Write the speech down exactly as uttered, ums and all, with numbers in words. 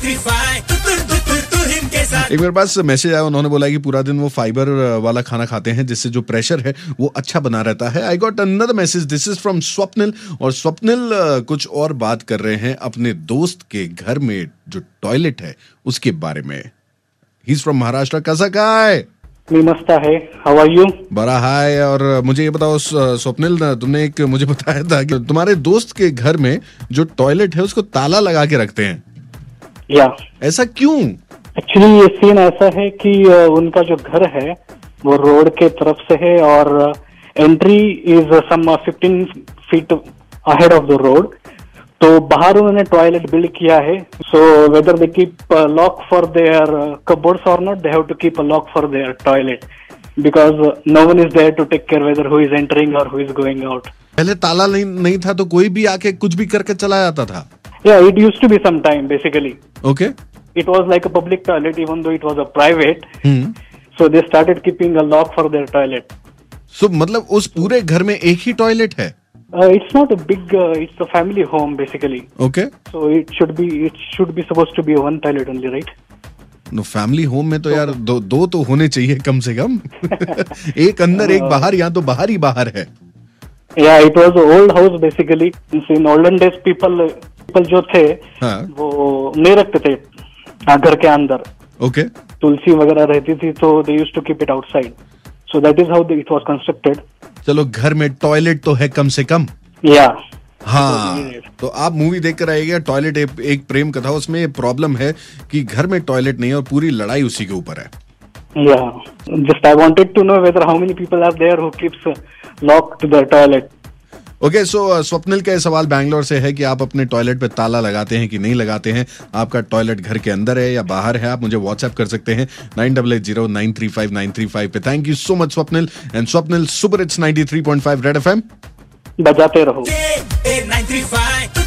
एक मेरे पास मैसेज आया, उन्होंने बोला कि पूरा दिन वो फाइबर वाला खाना खाते हैं जिससे जो प्रेशर है वो अच्छा बना रहता है। I got another message, this is from Swapnil, और स्वप्निल कुछ और बात कर रहे हैं अपने दोस्त के घर में जो टॉयलेट है उसके बारे में। He is from Maharashtra. कैसा काय? मस्त है, हाउ आर यू? बड़ा हाय। और मुझे ये बताओ स्वप्निल, तुमने एक मुझे बताया था कि तुम्हारे दोस्त के घर में जो टॉयलेट है उसको ताला लगा के रखते हैं। या ऐसा क्यों? एक्चुअली ये सीन ऐसा है कि उनका जो घर है वो रोड के तरफ से है और entry is some fifteen feet ahead of the road. तो बाहर उन्होंने टॉयलेट बिल्ड किया है। So whether they keep lock for their cupboards और not, they have to keep a lock for their toilet because no one is there to take care whether who is entering और who is going out. पहले ताला नहीं नहीं था तो कोई भी आके कुछ भी करके चला जाता था। या it used to be some time basically. Okay, it was like a public toilet even though it was a private. hmm. So they started keeping a lock for their toilet. So मतलब उस पूरे घर में एक ही toilet है? uh, it's not a big uh, it's a family home basically. Okay, so it should be it should be supposed to be one toilet only, right? no, family home में तो so, यार दो दो तो होने चाहिए कम से कम। एक अंदर एक बाहर, यहाँ तो बाहर ही बाहर है। Yeah, it was an old house basically. In olden days people people जो थे हाँ. वो नहीं रखते थे घर के अंदर। ओके, तुलसी वगैरह रहती थी तो they used to keep it outside. So that is how it was constructed. चलो, घर में टॉयलेट तो है कम से कम। या हाँ, तो आप मूवी देख कर आइएगा टॉयलेट एक, एक प्रेम कथा। उसमें ये प्रॉब्लम है कि घर में टॉयलेट नहीं है और पूरी लड़ाई उसी के ऊपर है। या just I wanted to know whether how many people are there who keeps lock to the toilet. Okay, so Swapnil का सवाल बैंगलोर से है कि आप अपने टॉयलेट पे ताला लगाते हैं कि नहीं लगाते हैं? आपका टॉयलेट घर के अंदर है या बाहर है? आप मुझे व्हाट्सएप कर सकते हैं nine double eight zero nine three five nine three five पे। Thank you so much Swapnil. And Swapnil, super hits ninety three point five Red FM बजाते रहो।